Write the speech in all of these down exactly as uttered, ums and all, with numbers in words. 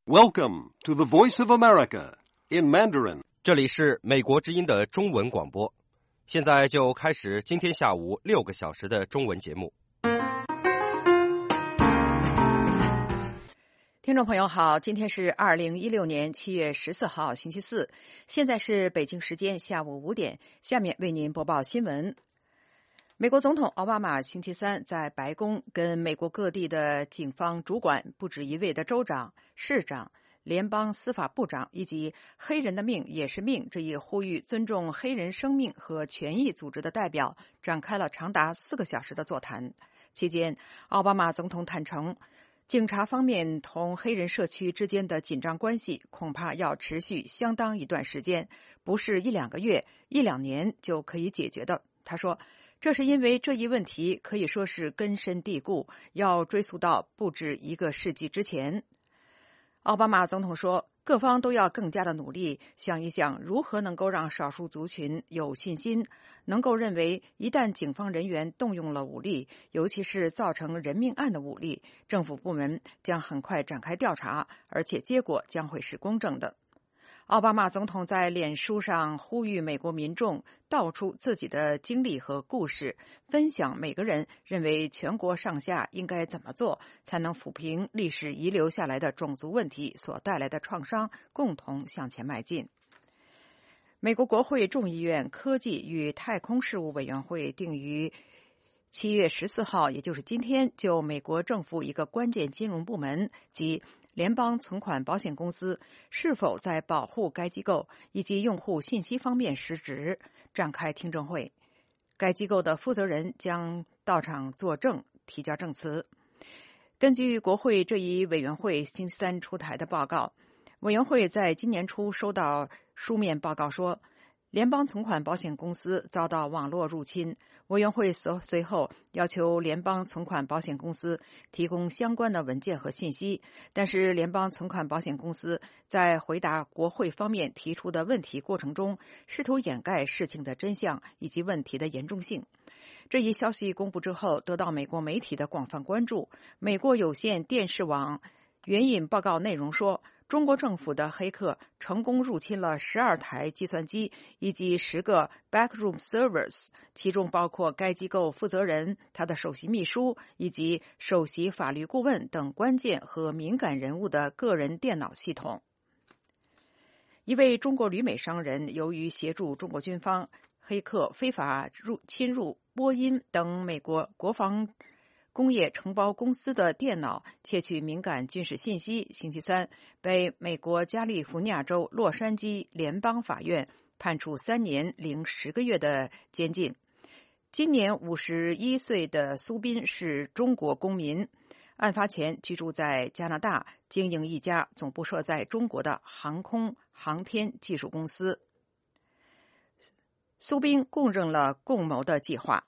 Welcome to the Voice of America in Mandarin. 这里是美国之音的中文广播，现在就开始今天下午六个小时的中文节目。 听众朋友好，今天是二零一六年七月十四号星期四，现在是北京时间下午五点，下面为您播报新闻。美国总统奥巴马星期三在白宫跟美国各地的警方主管、不止一位的州长、市长、联邦司法部长以及黑人的命也是命这一呼吁尊重黑人生命和权益组织的代表展开了长达四个小时的座谈。期间，奥巴马总统坦诚，警察方面同黑人社区之间的紧张关系恐怕要持续相当一段时间，不是一两个月、一两年就可以解决的。他说，这是因为这一问题可以说是根深蒂固，要追溯到不止一个世纪之前。奥巴马总统说，各方都要更加的努力，想一想如何能够让少数族群有信心，能够认为一旦警方人员动用了武力，尤其是造成人命案的武力，政府部门将很快展开调查，而且结果将会是公正的。奥巴马总统在脸书上呼吁美国民众道出自己的经历和故事，分享每个人认为全国上下应该怎么做，才能抚平历史遗留下来的种族问题所带来的创伤，共同向前迈进。美国国会众议院科技与太空事务委员会定于七月十四号，也就是今天，就美国政府一个关键金融部门及联邦存款保险公司是否在保护该机构以及用户信息方面失职展开听证会。该机构的负责人将到场作证，提交证词。根据国会这一委员会星期三出台的报告，委员会在今年初收到书面报告说，联邦存款保险公司遭到网络入侵，委员会随后要求联邦存款保险公司提供相关的文件和信息，但是联邦存款保险公司在回答国会方面提出的问题过程中，试图掩盖事情的真相以及问题的严重性。这一消息公布之后，得到美国媒体的广泛关注。美国有线电视网援引报告内容说，中国政府的黑客成功入侵了十二台计算机以及十个 backroom servers， 其中包括该机构负责人、他的首席秘书以及首席法律顾问等关键和敏感人物的个人电脑系统。一位中国旅美商人由于协助中国军方，黑客非法入侵入波音等美国国防工业承包公司的电脑，窃取敏感军事信息，星期三被美国加利福尼亚州洛杉矶联邦法院判处三年零十个月的监禁。今年五十一岁的苏斌是中国公民，案发前居住在加拿大，经营一家总部设在中国的航空航天技术公司。苏斌供认了共谋的计划。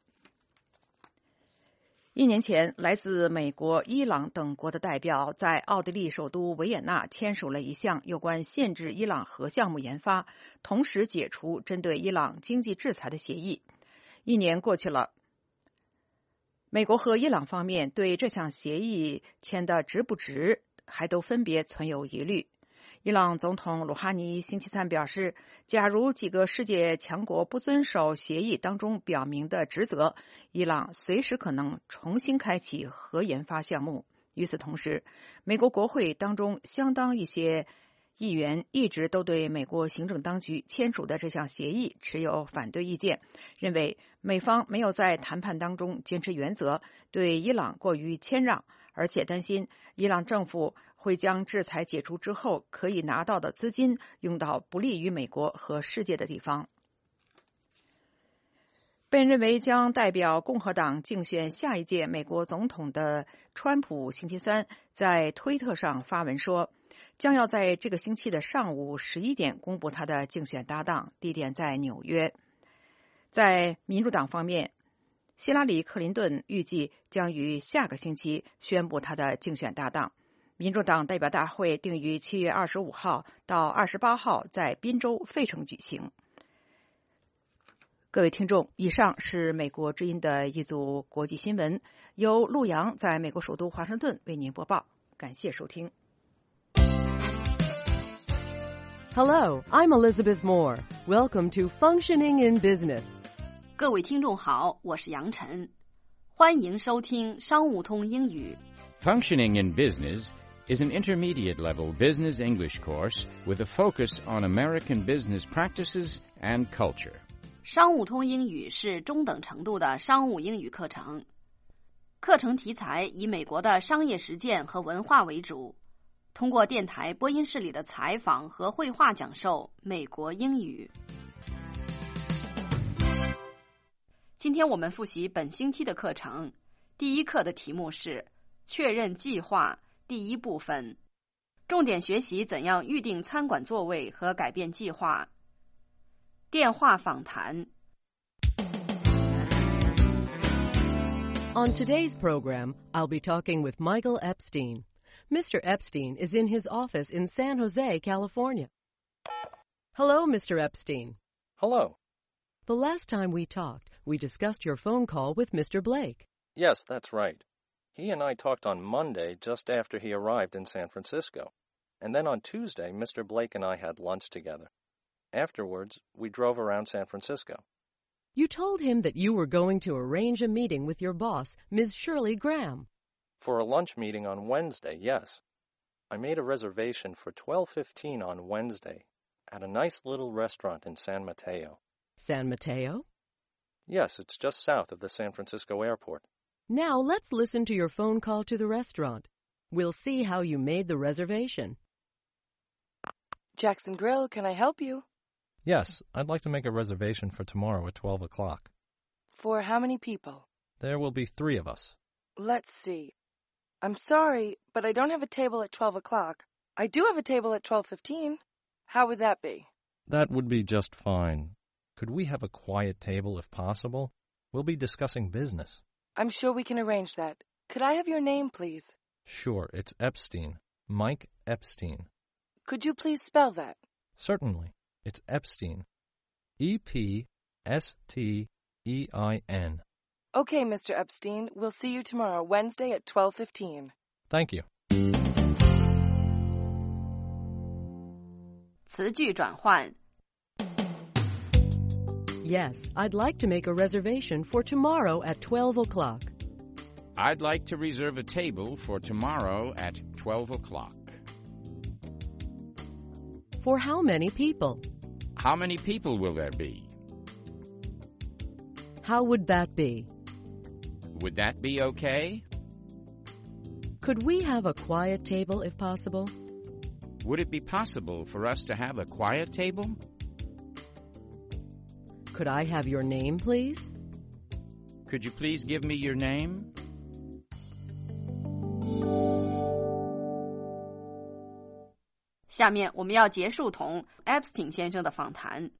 一年前，来自美国、伊朗等国的代表在奥地利首都维也纳签署了一项有关限制伊朗核项目研发，同时解除针对伊朗经济制裁的协议。一年过去了，美国和伊朗方面对这项协议签的值不值，还都分别存有疑虑。伊朗总统鲁哈尼星期三表示，假如几个世界强国不遵守协议当中表明的职责，伊朗随时可能重新开启核研发项目。与此同时，美国国会当中相当一些议员一直都对美国行政当局签署的这项协议持有反对意见，认为美方没有在谈判当中坚持原则，对伊朗过于谦让，而且担心伊朗政府会将制裁解除之后可以拿到的资金用到不利于美国和世界的地方。被认为将代表共和党竞选下一届美国总统的川普星期三在推特上发文说，将要在这个星期的上午十一点公布他的竞选搭档，地点在纽约。在民主党方面，希拉里·克林顿预计将于下个星期宣布他的竞选搭档。民主党代表大会定于七月二十五号到二十八号在宾州费城举行。各位听众，以上是美国之音的一组国际新闻，由陆洋在美国首都华盛顿为您播报，感谢收听。 Hello, I'm Elizabeth Moore. Welcome to Functioning in Business. 各位听众好，我是杨晨，欢迎收听商务通英语。 Functioning in Business is an intermediate-level business English course with a focus on American business practices and culture. 商务通英语是中等程度的商务英语课程，课程题材以美国的商业实践和文化为主，通过电台播音室里的采访和绘画讲授美国英语。今天我们复习本星期的课程，第一课的题目是确认计划第一部分，重点学习怎样预定餐馆座位和改变计划。电话访谈。 On today's program, I'll be talking with Michael Epstein. Mister Epstein is in his office in San Jose, California. Hello, Mister Epstein. Hello. The last time we talked, we discussed your phone call with Mister Blake. Yes, that's right. He and I talked on Monday just after he arrived in San Francisco. And then on Tuesday, Mister Blake and I had lunch together. Afterwards, we drove around San Francisco. You told him that you were going to arrange a meeting with your boss, Miz Shirley Graham. For a lunch meeting on Wednesday, yes. I made a reservation for twelve fifteen on Wednesday at a nice little restaurant in San Mateo. San Mateo? Yes, it's just south of the San Francisco airport. Now let's listen to your phone call to the restaurant. We'll see how you made the reservation. Jackson Grill, can I help you? Yes, I'd like to make a reservation for tomorrow at twelve o'clock. For how many people? There will be three of us. Let's see. I'm sorry, but I don't have a table at twelve o'clock. I do have a table at twelve fifteen. How would that be? That would be just fine. Could we have a quiet table if possible? We'll be discussing business. I'm sure we can arrange that. Could I have your name, please? Sure, it's Epstein. Mike Epstein. Could you please spell that? Certainly. It's Epstein. E P S T E I N. Okay, Mister Epstein. We'll see you tomorrow, Wednesday at twelve fifteen. Thank you. 词句转换。 Yes, I'd like to make a reservation for tomorrow at twelve o'clock. I'd like to reserve a table for tomorrow at twelve o'clock. For how many people? How many people will there be? How would that be? Would that be okay? Could we have a quiet table if possible? Would it be possible for us to have a quiet table? Could I have your name, please? Could you please give me your name? 下面我们要结束同 Epstein 先生的访谈。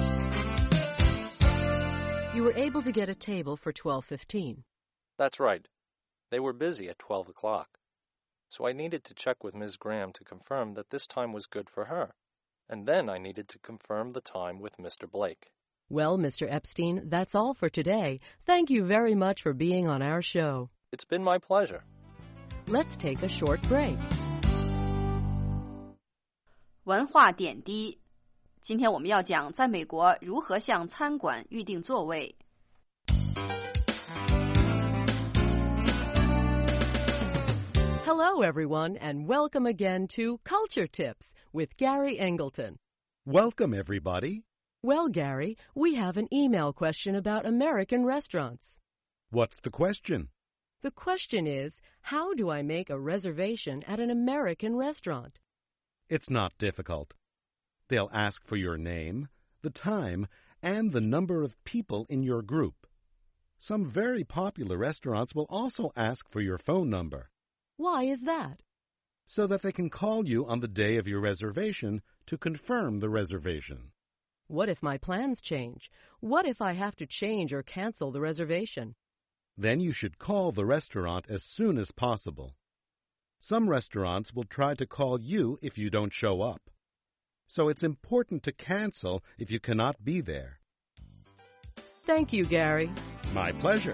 You were able to get a table for twelve fifteen. That's right. They were busy at twelve o'clock. So I needed to check with Miz Graham to confirm that this time was good for her. And then I needed to confirm the time with Mister Blake. Well, Mister Epstein, that's all for today. Thank you very much for being on our show. It's been my pleasure. Let's take a short break. 文化点滴。今天我们要讲在美国如何向餐馆预订座位。 Hello, everyone, and welcome again to Culture Tips with Gary Engleton. Welcome, everybody. Well, Gary, we have an email question about American restaurants. What's the question? The question is, how do I make a reservation at an American restaurant? It's not difficult. They'll ask for your name, the time, and the number of people in your group. Some very popular restaurants will also ask for your phone number. Why is that? So that they can call you on the day of your reservation to confirm the reservation. What if my plans change? What if I have to change or cancel the reservation? Then you should call the restaurant as soon as possible. Some restaurants will try to call you if you don't show up. So it's important to cancel if you cannot be there. Thank you, Gary. My pleasure.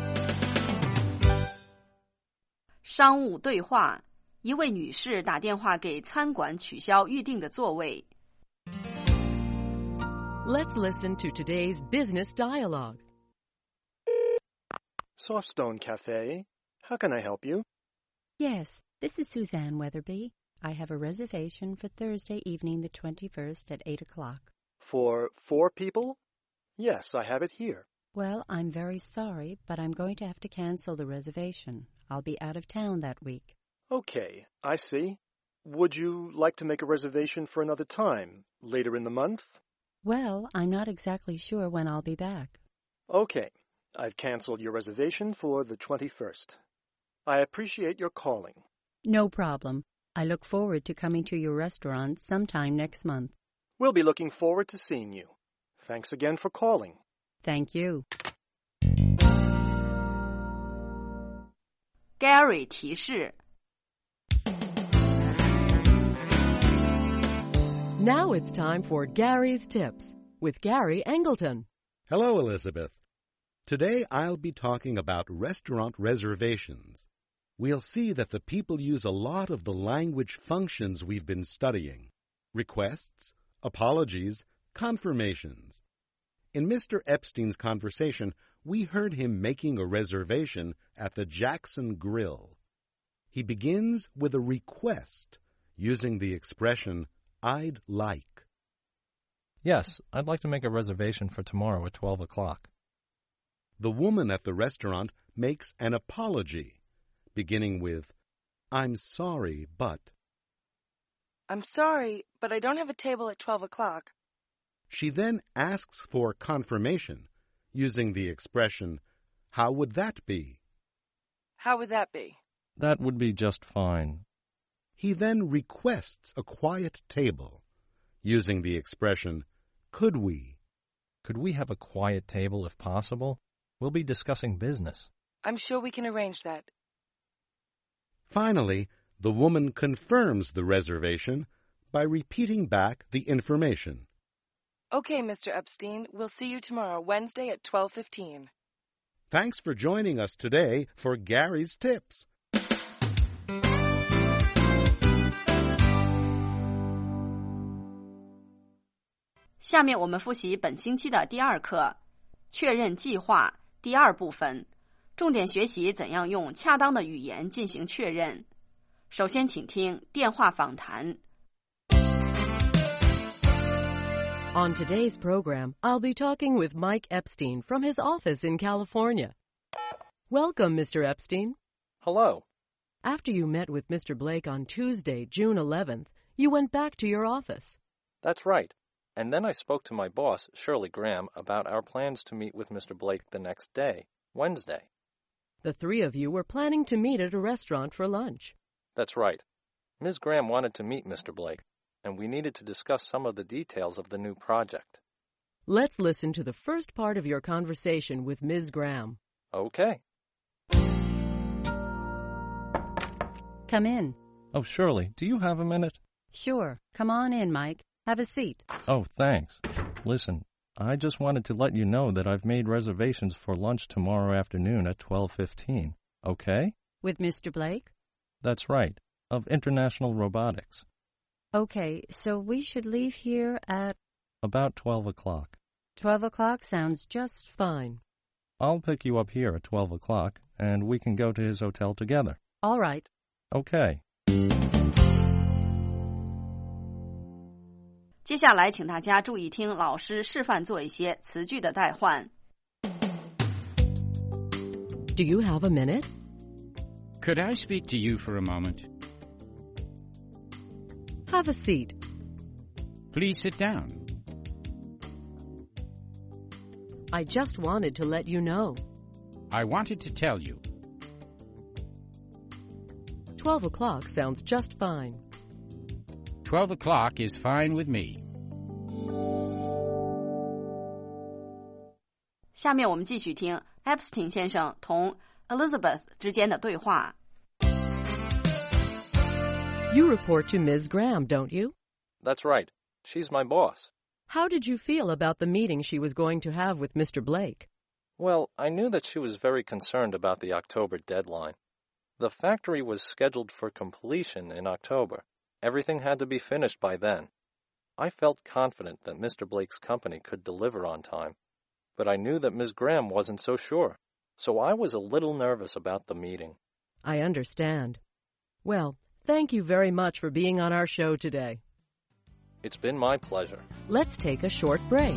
商务对话，一位女士打电话给餐馆取消预定的座位。 Let's listen to today's business dialogue. Softstone Cafe. How can I help you? Yes, this is Suzanne Weatherby. I have a reservation for Thursday evening the twenty-first at eight o'clock. For four people? Yes, I have it here. Well, I'm very sorry, but I'm going to have to cancel the reservation. I'll be out of town that week. Okay, I see. Would you like to make a reservation for another time, later in the month? Well, I'm not exactly sure when I'll be back. Okay, I've canceled your reservation for the twenty-first. I appreciate your calling. No problem. I look forward to coming to your restaurant sometime next month. We'll be looking forward to seeing you. Thanks again for calling. Thank you. Gary 提示 Now it's time for Gary's Tips with Gary Angleton. Hello, Elizabeth. Today I'll be talking about restaurant reservations. We'll see that the people use a lot of the language functions we've been studying. Requests, apologies, confirmations. In Mister Epstein's conversation, we heard him making a reservation at the Jackson Grill. He begins with a request, using the expression, I'd like. Yes, I'd like to make a reservation for tomorrow at twelve o'clock. The woman at the restaurant makes an apology, beginning with, I'm sorry, but... I'm sorry, but I don't have a table at twelve o'clock. She then asks for confirmation, using the expression, how would that be? How would that be? That would be just fine. He then requests a quiet table, using the expression, could we? Could we have a quiet table if possible? We'll be discussing business. I'm sure we can arrange that. Finally, the woman confirms the reservation by repeating back the information. Okay, Mister Epstein, we'll see you tomorrow, Wednesday at twelve fifteen. Thanks for joining us today for Gary's Tips. "下面我们复习本星期的第二课，确认计划第二部分，重点学习怎样用恰当的语言进行确认。首先，请听电话访谈。 On today's program, I'll be talking with Mike Epstein from his office in California. Welcome, Mister Epstein. Hello. After you met with Mister Blake on Tuesday, June eleventh, you went back to your office. That's right. And then I spoke to my boss, Shirley Graham, about our plans to meet with Mister Blake the next day, Wednesday. The three of you were planning to meet at a restaurant for lunch. That's right. Miz Graham wanted to meet Mister Blake, and we needed to discuss some of the details of the new project. Let's listen to the first part of your conversation with Miz Graham. Okay. Come in. Oh, Shirley, do you have a minute? Sure. Come on in, Mike. Have a seat. Oh, thanks. Listen, I just wanted to let you know that I've made reservations for lunch tomorrow afternoon at twelve fifteen. Okay? With Mister Blake? That's right. Of International Robotics. Okay, so we should leave here at... About twelve o'clock. twelve o'clock sounds just fine. I'll pick you up here at twelve o'clock, and we can go to his hotel together. All right. Okay. 接下来，请大家注意听老师示范做一些词句的代换。 Do you have a minute? Could I speak to you for a moment? Have a seat. Please sit down. I just wanted to let you know. I wanted to tell you. Twelve o'clock sounds just fine. Twelve o'clock is fine with me. 下面我们继续听 Epstein 先生同 Elizabeth 之间的对话。 You report to Miz Graham, don't you? That's right. She's my boss. How did you feel about the meeting she was going to have with Mister Blake? Well, I knew that she was very concerned about the October deadline. The factory was scheduled for completion in October. Everything had to be finished by then. I felt confident that Mister Blake's company could deliver on time, but I knew that Miz Graham wasn't so sure, so I was a little nervous about the meeting. I understand. Well, thank you very much for being on our show today. It's been my pleasure. Let's take a short break.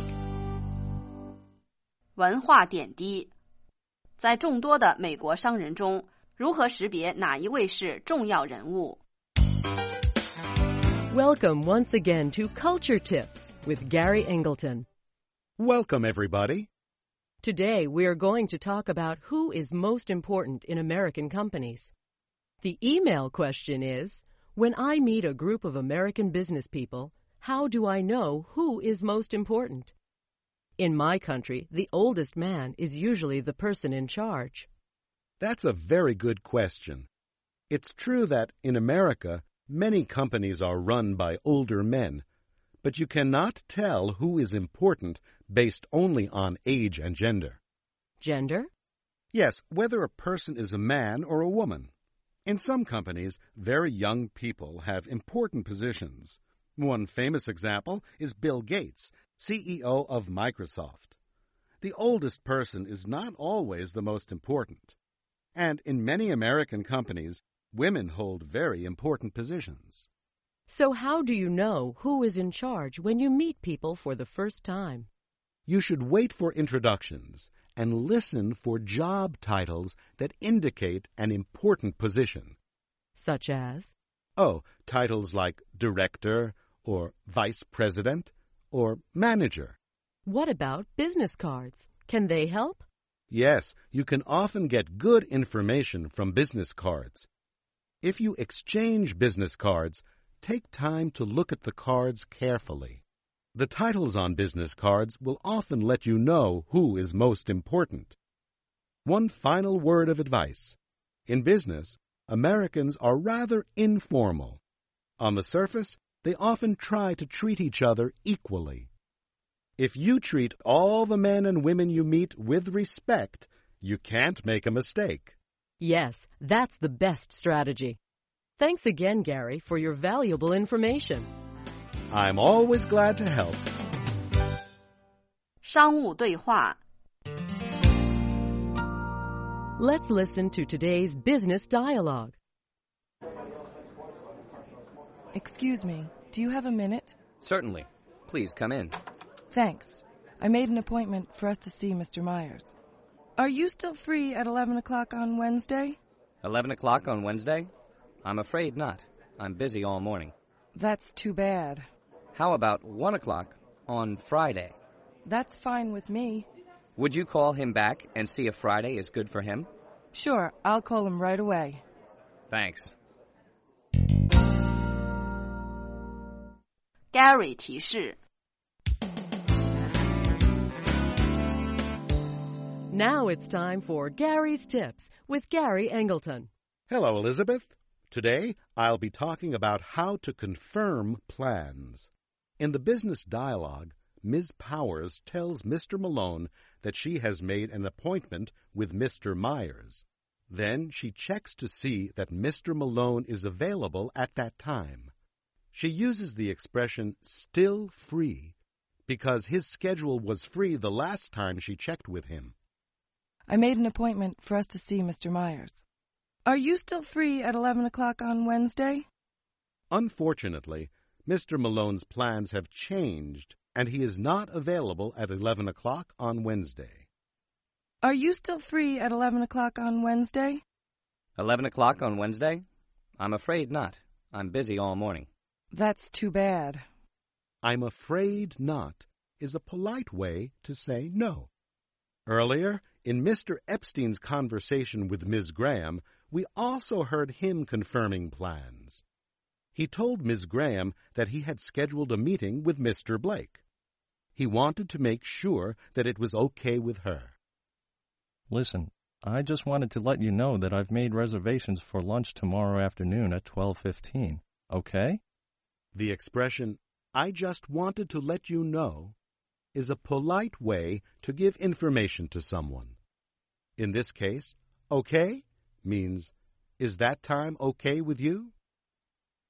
文化点滴，在众多的美国商人中，如何识别哪一位是重要人物？ Welcome once again to Culture Tips with Gary Engleton. Welcome, everybody. Today we are going to talk about who is most important in American companies. The email question is, when I meet a group of American business people, how do I know who is most important? In my country, the oldest man is usually the person in charge. That's a very good question. It's true that in America, many companies are run by older men, but you cannot tell who is important based only on age and gender. Gender? Yes, whether a person is a man or a woman. In some companies, very young people have important positions. One famous example is Bill Gates, C E O of Microsoft. The oldest person is not always the most important. And in many American companies, women hold very important positions. So how do you know who is in charge when you meet people for the first time? You should wait for introductions and listen for job titles that indicate an important position. Such as? Oh, titles like director or vice president or manager. What about business cards? Can they help? Yes, you can often get good information from business cards. If you exchange business cards, take time to look at the cards carefully. The titles on business cards will often let you know who is most important. One final word of advice. In business, Americans are rather informal. On the surface, they often try to treat each other equally. If you treat all the men and women you meet with respect, you can't make a mistake. Yes, that's the best strategy. Thanks again, Gary, for your valuable information. I'm always glad to help. 商务对话。 Let's listen to today's business dialogue. Excuse me, do you have a minute? Certainly. Please come in. Thanks. I made an appointment for us to see Mister Myers. Are you still free at eleven o'clock on Wednesday? eleven o'clock on Wednesday? I'm afraid not. I'm busy all morning. That's too bad. How about one o'clock on Friday? That's fine with me. Would you call him back and see if Friday is good for him? Sure, I'll call him right away. Thanks. Gary 提示。 Now it's time for Gary's Tips with Gary Engleton. Hello, Elizabeth. Today, I'll be talking about how to confirm plans. In the business dialogue, Miz Powers tells Mister Malone that she has made an appointment with Mister Myers. Then she checks to see that Mister Malone is available at that time. She uses the expression still free because his schedule was free the last time she checked with him. I made an appointment for us to see Mister Myers. Are you still free at eleven o'clock on Wednesday? Unfortunately, Mister Malone's plans have changed, and he is not available at eleven o'clock on Wednesday. Are you still free at eleven o'clock on Wednesday? eleven o'clock on Wednesday? I'm afraid not. I'm busy all morning. That's too bad. I'm afraid not is a polite way to say no. Earlier, in Mister Epstein's conversation with Miz Graham, we also heard him confirming plans. He told Miz Graham that he had scheduled a meeting with Mister Blake. He wanted to make sure that it was okay with her. Listen, I just wanted to let you know that I've made reservations for lunch tomorrow afternoon at twelve fifteen. Okay? The expression, I just wanted to let you know, is a polite way to give information to someone. In this case, okay means, is that time okay with you?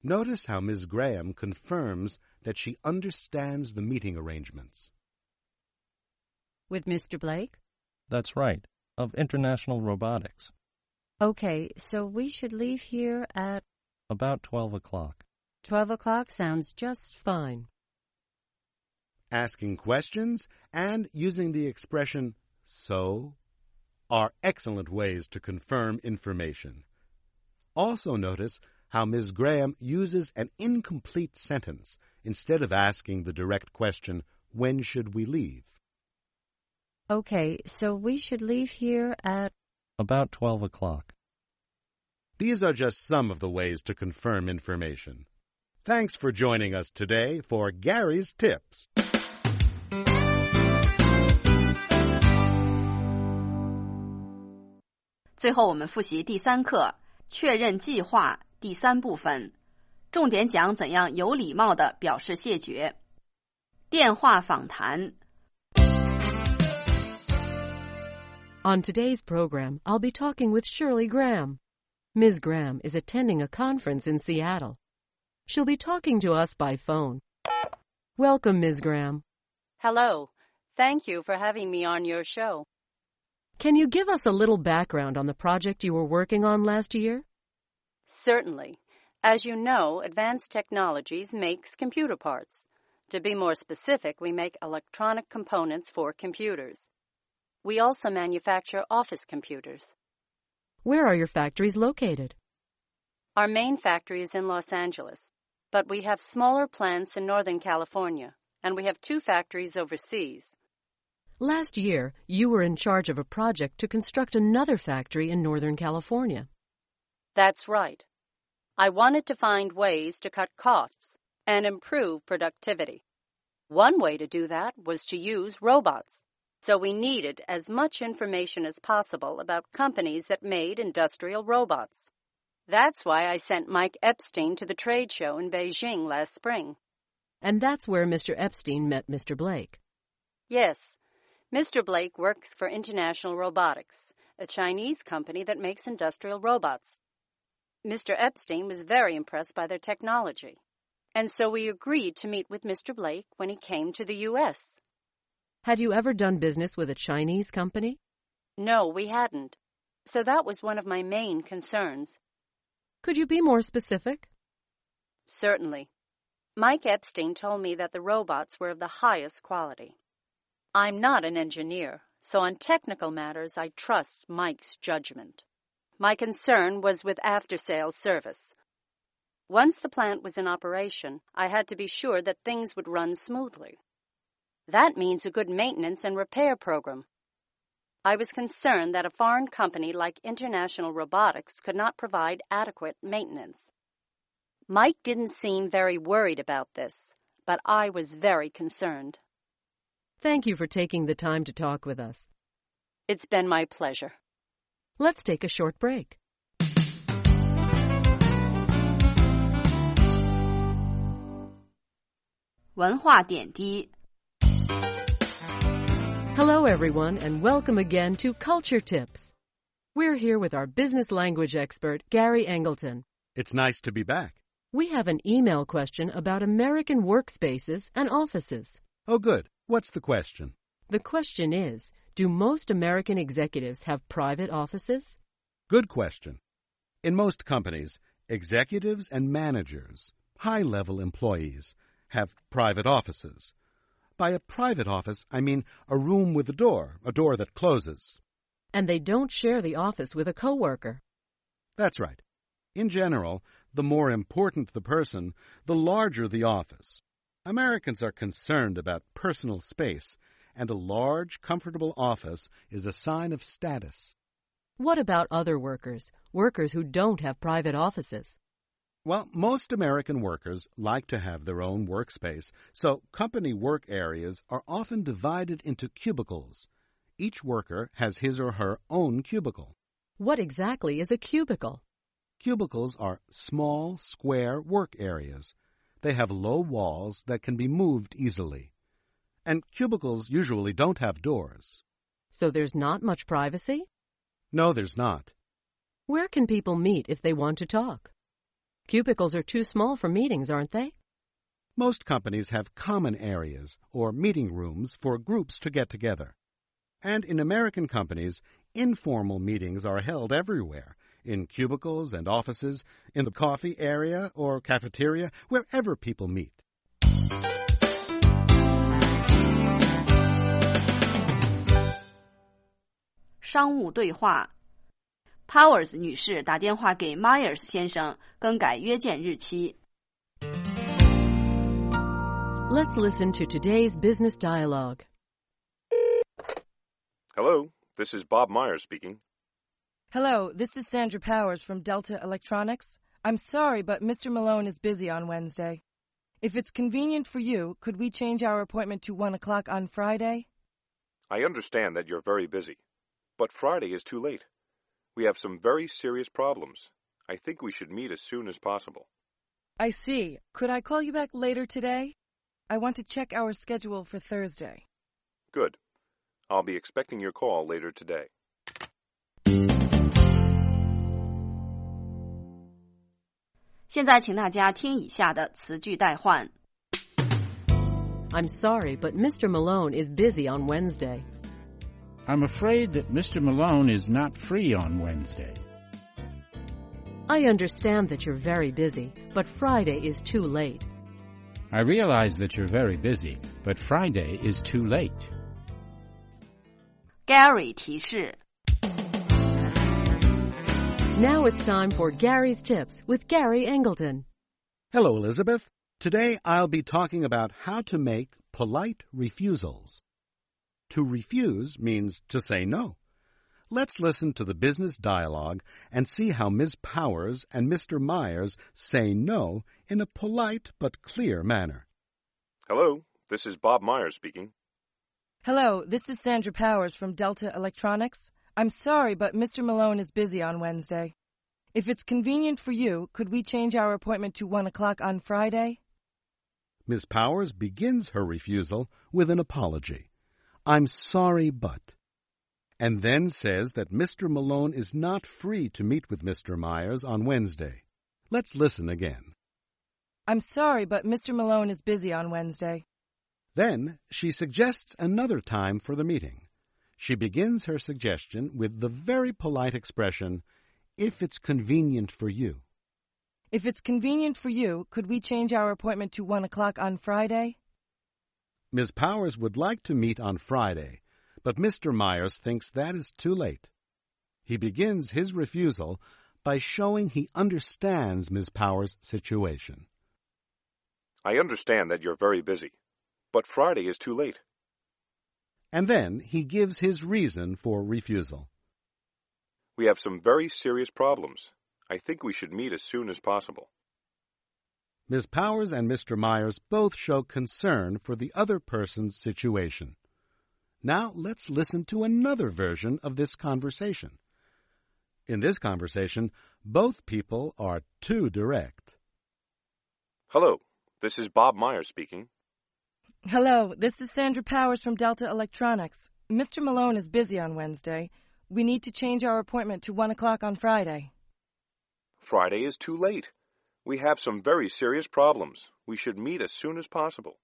Notice how Miz Graham confirms that she understands the meeting arrangements. With Mister Blake? That's right, of International Robotics. Okay, so we should leave here at... About twelve o'clock. Twelve o'clock sounds just Fine. Asking questions and using the expression so are excellent ways to confirm information. Also notice how Miz Graham uses an incomplete sentence instead of asking the direct question, when should we leave? Okay, so we should leave here at... About twelve o'clock. These are just some of the ways to confirm information. Thanks for joining us today for Gary's Tips. 《最后我们复习第三课，确认计划第三部分，重点讲怎样有礼貌地表示谢绝。电话访谈。 On today's program, I'll be talking with Shirley Graham. Miz Graham is attending a conference in Seattle. She'll be talking to us by phone. Welcome, Miz Graham. Hello. Thank you for having me on your show. Can you give us a little background on the project you were working on last year? Certainly. As you know, Advanced Technologies makes computer parts. To be more specific, we make electronic components for computers. We also manufacture office computers. Where are your factories located? Our main factory is in Los Angeles, but we have smaller plants in Northern California, and we have two factories overseas. Last year, you were in charge of a project to construct another factory in Northern California. That's right. I wanted to find ways to cut costs and improve productivity. One way to do that was to use robots. So we needed as much information as possible about companies that made industrial robots. That's why I sent Mike Epstein to the trade show in Beijing last spring. And that's where Mister Epstein met Mister Blake. Yes. Mister Blake works for International Robotics, a Chinese company that makes industrial robots. Mister Epstein was very impressed by their technology, and so we agreed to meet with Mister Blake when he came to the U S Had you ever done business with a Chinese company? No, we hadn't. So that was one of my main concerns. Could you be more specific? Certainly. Mike Epstein told me that the robots were of the highest quality. I'm not an engineer, so on technical matters I trust Mike's judgment. My concern was with after-sales service. Once the plant was in operation, I had to be sure that things would run smoothly. That means a good maintenance and repair program. I was concerned that a foreign company like International Robotics could not provide adequate maintenance. Mike didn't seem very worried about this, but I was very concerned. Thank you for taking the time to talk with us. It's been my pleasure. Let's take a short break. 文化点滴。 Hello, everyone, and welcome again to Culture Tips. We're here with our business language expert, Gary Engleton. It's nice to be back. We have an email question about American workspaces and offices. Oh, good. What's the question? The question is, do most American executives have private offices? Good question. In most companies, executives and managers, high-level employees, have private offices. By a private office, I mean a room with a door, a door that closes. And they don't share the office with a coworker. That's right. In general, the more important the person, the larger the office. Americans are concerned about personal space, and a large, comfortable office is a sign of status. What about other workers, workers who don't have private offices? Well, most American workers like to have their own workspace, so company work areas are often divided into cubicles. Each worker has his or her own cubicle. What exactly is a cubicle? Cubicles are small, square work areas. They have low walls that can be moved easily. And cubicles usually don't have doors. So there's not much privacy? No, there's not. Where can people meet if they want to talk? Cubicles are too small for meetings, aren't they? Most companies have common areas or meeting rooms for groups to get together. And in American companies, informal meetings are held everywhere, in cubicles and offices, in the coffee area or cafeteria, wherever people meet. 商务对话 Powers 女士打电话给 Myers 先生更改约见日期。 Let's listen to today's business dialogue. Hello, this is Bob Myers speaking. Hello, this is Sandra Powers from Delta Electronics. I'm sorry, but Mister Malone is busy on Wednesday. If it's convenient for you, could we change our appointment to one o'clock on Friday? I understand that you're very busy, but Friday is too late. We have some very serious problems. I think we should meet as soon as possible. I see. Could I call you back later today? I want to check our schedule for Thursday. Good. I'll be expecting your call later today. 现在请大家听以下的词句代换。 I'm sorry, but Mister Malone is busy on Wednesday. I'm afraid that Mister Malone is not free on Wednesday. I understand that you're very busy, but Friday is too late. I realize that you're very busy, but Friday is too late. Gary 提示 Now it's time for Gary's Tips with Gary Angleton. Hello, Elizabeth. Today I'll be talking about how to make polite refusals. To refuse means to say no. Let's listen to the business dialogue and see how Miz Powers and Mister Myers say no in a polite but clear manner. Hello, this is Bob Myers speaking. Hello, this is Sandra Powers from Delta Electronics. I'm sorry, but Mister Malone is busy on Wednesday. If it's convenient for you, could we change our appointment to one o'clock on Friday? Miz Powers begins her refusal with an apology. I'm sorry, but... and then says that Mister Malone is not free to meet with Mister Myers on Wednesday. Let's listen again. I'm sorry, but Mister Malone is busy on Wednesday. Then she suggests another time for the meeting. She begins her suggestion with the very polite expression, if it's convenient for you. If it's convenient for you, could we change our appointment to one o'clock on Friday? Miz Powers would like to meet on Friday, but Mister Myers thinks that is too late. He begins his refusal by showing he understands Miz Powers' situation. I understand that you're very busy, but Friday is too late. And then he gives his reason for refusal. We have some very serious problems. I think we should meet as soon as possible. Miz Powers and Mister Myers both show concern for the other person's situation. Now let's listen to another version of this conversation. In this conversation, both people are too direct. Hello, this is Bob Myers speaking. Hello, this is Sandra Powers from Delta Electronics. Mister Malone is busy on Wednesday. We need to change our appointment to one o'clock on Friday. Friday is too late. We have some very serious problems. We should meet as soon as possible.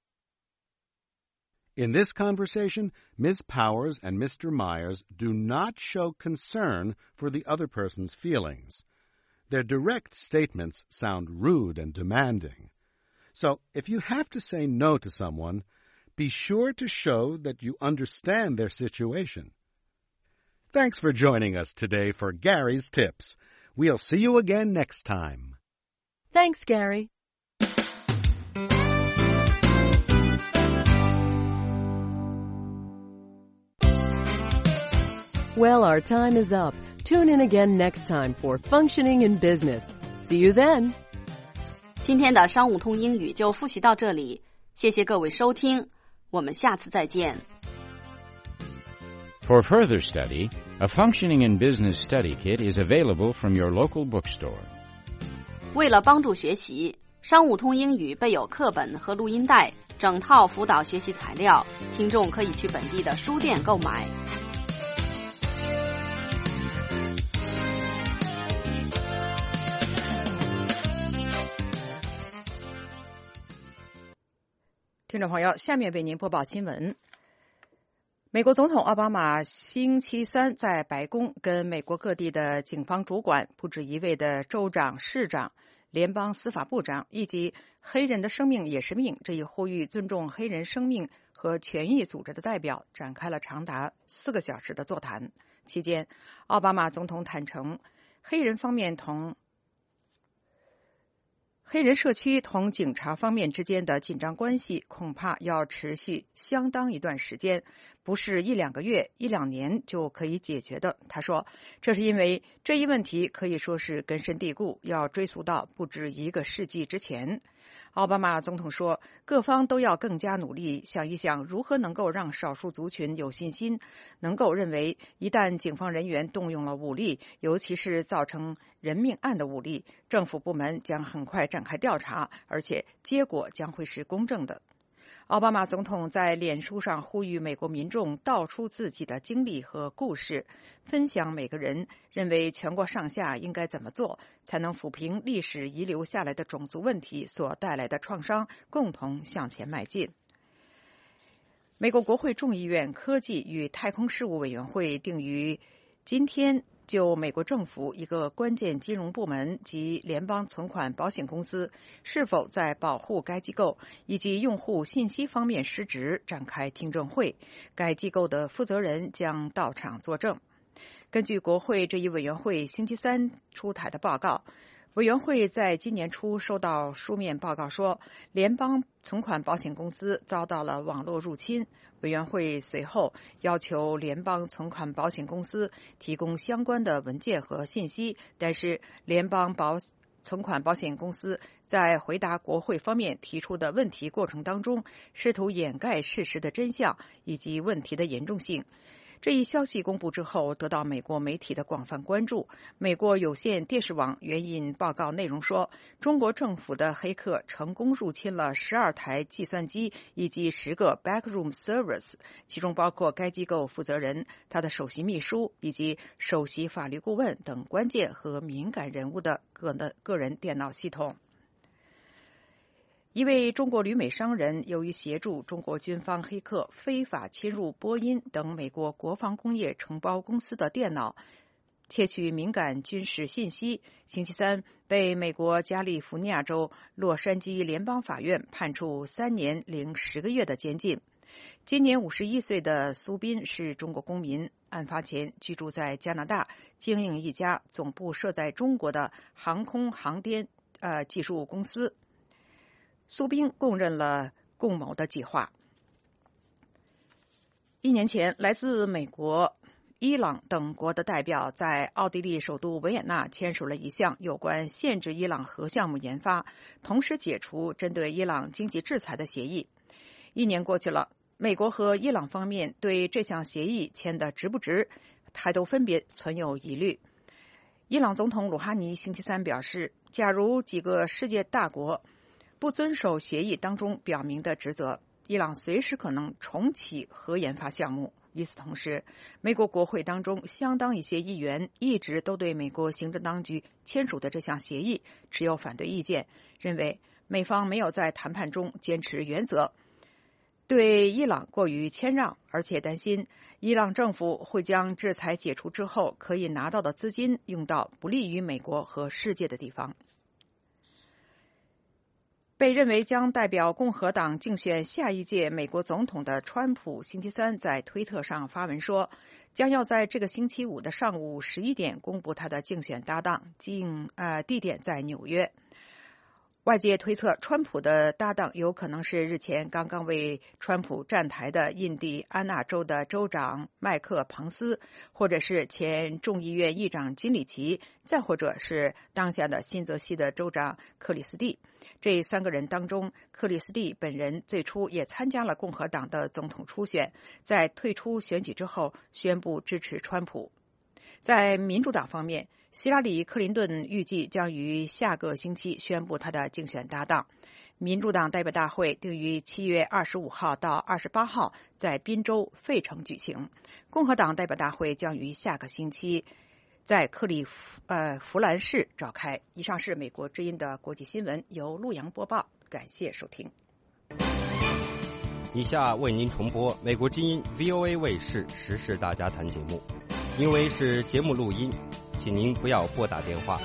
In this conversation, Miz Powers and Mister Myers do not show concern for the other person's feelings. Their direct statements sound rude and demanding. So, if you have to say no to someone, be sure to show that you understand their situation. Thanks for joining us today for Gary's Tips. We'll see you again next time. Thanks, Gary. Well, our time is up. Tune in again next time for Functioning in Business. See you then. 今天的商务通英语就复习到这里，谢谢各位收听，我们下次再见。 For further study, a Functioning in Business study kit is available from your local bookstore. 为了帮助学习，商务通英语备有课本和录音带，整套辅导学习材料，听众可以去本地的书店购买。 听众朋友，下面为您播报新闻。美国总统奥巴马星期三在白宫跟美国各地的警方主管、不止一位的州长、市长、联邦司法部长以及黑人的生命也是命这一呼吁尊重黑人生命和权益组织的代表展开了长达四个小时的座谈。期间，奥巴马总统坦诚，黑人方面同黑人社区同警察方面之间的紧张关系恐怕要持续相当一段时间，不是一两个月、一两年就可以解决的。他说，这是因为这一问题可以说是根深蒂固，要追溯到不止一个世纪之前。奥巴马总统说，各方都要更加努力，想一想如何能够让少数族群有信心，能够认为一旦警方人员动用了武力，尤其是造成人命案的武力，政府部门将很快展开调查，而且结果将会是公正的。奥巴马总统在脸书上呼吁美国民众道出自己的经历和故事，分享每个人认为全国上下应该怎么做，才能抚平历史遗留下来的种族问题所带来的创伤，共同向前迈进。美国国会众议院科技与太空事务委员会定于今天就美国政府一个关键金融部门及联邦存款保险公司是否在保护该机构以及用户信息方面失职展开听证会，该机构的负责人将到场作证。根据国会这一委员会星期三出台的报告，委员会在今年初收到书面报告说，联邦存款保险公司遭到了网络入侵。委员会随后要求联邦存款保险公司提供相关的文件和信息，但是联邦保存款保险公司在回答国会方面提出的问题过程当中，试图掩盖事实的真相以及问题的严重性。这一消息公布之后，得到美国媒体的广泛关注。美国有线电视网援引报告内容说，中国政府的黑客成功入侵了十二台计算机以及十个 backroom servers， 其中包括该机构负责人、他的首席秘书以及首席法律顾问等关键和敏感人物的个的个人电脑系统。一位中国旅美商人由于协助中国军方黑客非法侵入波音等美国国防工业承包公司的电脑，窃取敏感军事信息，星期三被美国加利福尼亚州洛杉矶联邦法院判处三年零十个月的监禁。今年五十一岁的苏斌是中国公民，案发前居住在加拿大，经营一家总部设在中国的航空航天呃技术公司。苏斌供认了共谋的计划。一年前，来自美国、伊朗等国的代表在奥地利首都维也纳签署了一项有关限制伊朗核项目研发，同时解除针对伊朗经济制裁的协议。一年过去了，美国和伊朗方面对这项协议签得值不值，还都分别存有疑虑。伊朗总统鲁哈尼星期三表示，假如几个世界大国不遵守协议当中表明的职责，伊朗随时可能重启核研发项目。与此同时，美国国会当中相当一些议员一直都对美国行政当局签署的这项协议持有反对意见，认为美方没有在谈判中坚持原则，对伊朗过于谦让，而且担心伊朗政府会将制裁解除之后可以拿到的资金用到不利于美国和世界的地方。被认为将代表共和党竞选下一届美国总统的川普星期三在推特上发文说，将要在这个星期五的上午十一点公布他的竞选搭档，竞呃地点在纽约。外界推测，川普的搭档有可能是日前刚刚为川普站台的印第安纳州的州长麦克彭斯，或者是前众议院议长金里奇，再或者是当下的新泽西的州长克里斯蒂。这三个人当中，克里斯蒂本人最初也参加了共和党的总统初选，在退出选举之后宣布支持川普。在民主党方面，希拉里·克林顿预计将于下个星期宣布他的竞选搭档。民主党代表大会定于七月二十五号到二十八号在宾州费城举行，共和党代表大会将于下个星期在克利夫呃弗兰市召开。以上是美国之音的国际新闻，由陆洋播报，感谢收听。 以下为您重播美国之音 V O A 卫视时事大家谈节目，因为是节目录音，请您不要拨打电话。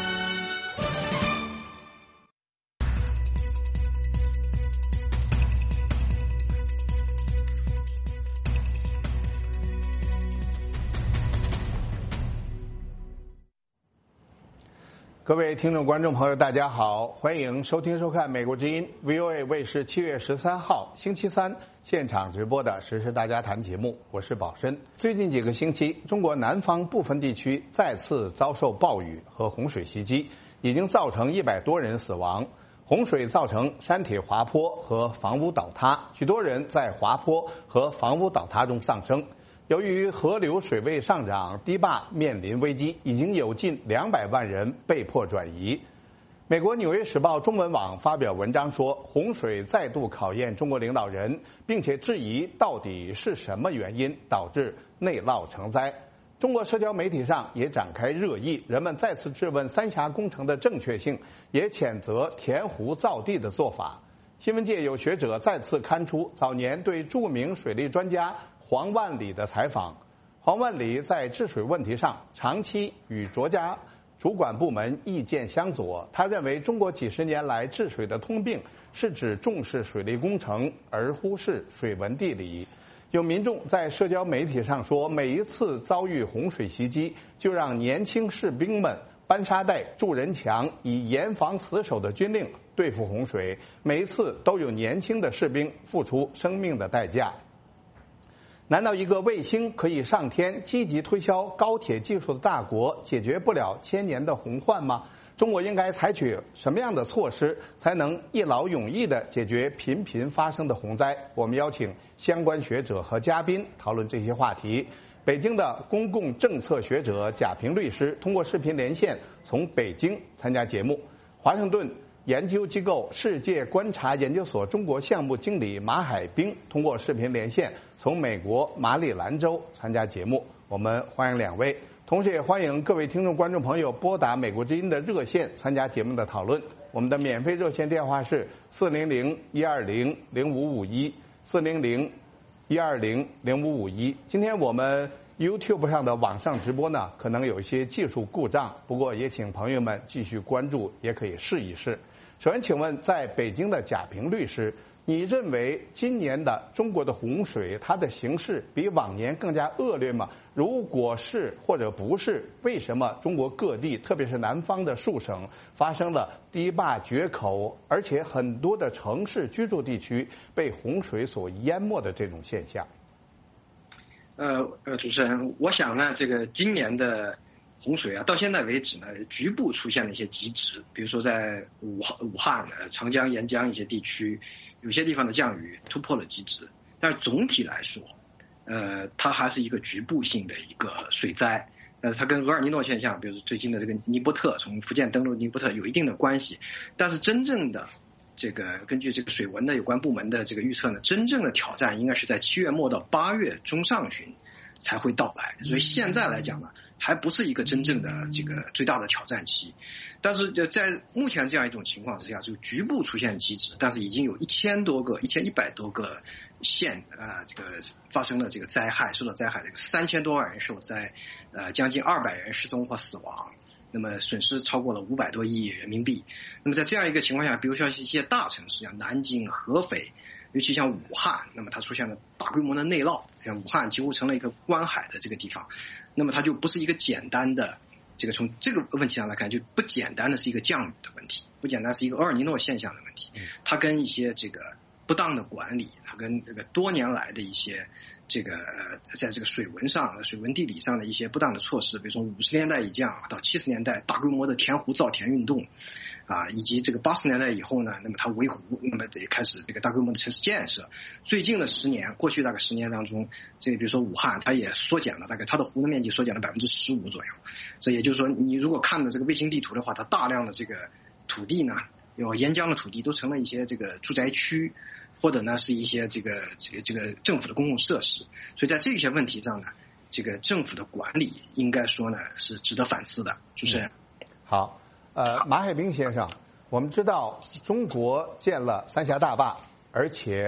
各位听众、观众朋友，大家好，欢迎收听收看美国之音 V O A 卫视七月十三号星期三现场直播的时事大家谈节目，我是宝申。最近几个星期，中国南方部分地区再次遭受暴雨和洪水袭击，已经造成一百多人死亡。洪水造成山体滑坡和房屋倒塌，许多人在滑坡和房屋倒塌中丧生。由于河流水位上涨，堤坝面临危机，已经有近两百万人被迫转移。美国《纽约时报》中文网发表文章说，洪水再度考验中国领导人，并且质疑到底是什么原因导致内涝成灾。中国社交媒体上也展开热议，人们再次质问三峡工程的正确性，也谴责填湖造地的做法。新闻界有学者再次刊出早年对著名水利专家黄万里的采访。黄万里在治水问题上长期与国家主管部门意见相左，他认为中国几十年来治水的通病是指重视水利工程而忽视水文地理。有民众在社交媒体上说，每一次遭遇洪水袭击，就让年轻士兵们搬沙袋、筑人墙，以严防死守的军令对付洪水，每一次都有年轻的士兵付出生命的代价。难道一个卫星可以上天、积极推销高铁技术的大国解决不了千年的洪患吗？中国应该采取什么样的措施，才能一劳永逸地解决频频发生的洪灾？我们邀请相关学者和嘉宾讨论这些话题。北京的公共政策学者贾平律师通过视频连线从北京参加节目。华盛顿研究机构世界观察研究所中国项目经理马海兵通过视频连线从美国马里兰州参加节目。我们欢迎两位，同时也欢迎各位听众、观众朋友拨打美国之音的热线参加节目的讨论。我们的免费热线电话是四零零一二零零五五一四零零一二零零五五一。今天我们 YouTube 上的网上直播呢，可能有一些技术故障，不过也请朋友们继续关注，也可以试一试。首先，请问在北京的贾平律师，你认为今年的中国的洪水，它的形势比往年更加恶劣吗？如果是或者不是，为什么中国各地，特别是南方的数省，发生了堤坝决口，而且很多的城市居住地区被洪水所淹没的这种现象？ 呃呃，主持人，我想呢，这个今年的洪水啊，到现在为止呢，局部出现了一些极值，比如说在武武汉、呃长江沿江一些地区，有些地方的降雨突破了极值，但是总体来说，呃，它还是一个局部性的一个水灾。呃，它跟厄尔尼诺现象，比如说最近的这个尼伯特，从福建登陆尼伯特有一定的关系，但是真正的这个根据这个水文的有关部门的这个预测呢，真正的挑战应该是在七月末到八月中上旬才会到来，所以现在来讲呢，还不是一个真正的这个最大的挑战期。但是在目前这样一种情况之下，就局部出现极值，但是已经有一千多个、一千一百多个县啊、呃，这个发生了这个灾害，受到灾害的三千多万人受灾，呃，将近二百人失踪或死亡。那么损失超过了五百多亿人民币。那么在这样一个情况下，比如像一些大城市，像南京、合肥，尤其像武汉，那么它出现了大规模的内涝，像武汉几乎成了一个关海的这个地方。那么它就不是一个简单的，这个从这个问题上来看，就不简单的是一个降雨的问题，不简单是一个厄尔尼诺现象的问题，它跟一些这个不当的管理，它跟这个多年来的一些这个在这个水文上、水文地理上的一些不当的措施，比如说五十年代以降到七十年代大规模的填湖造田运动，啊，以及这个八十年代以后呢，那么它围湖，那么也开始这个大规模的城市建设。最近的十年，过去大概十年当中，这个比如说武汉，它也缩减了，大概它的湖的面积缩减了百分之十五左右。这也就是说，你如果看的这个卫星地图的话，它大量的这个土地呢，有沿江的土地都成了一些这个住宅区。或者呢是一些这个这个这个政府的公共设施，所以在这些问题上呢，这个政府的管理应该说呢是值得反思的。主持人， 嗯、好，呃，马海兵先生，我们知道中国建了三峡大坝，而且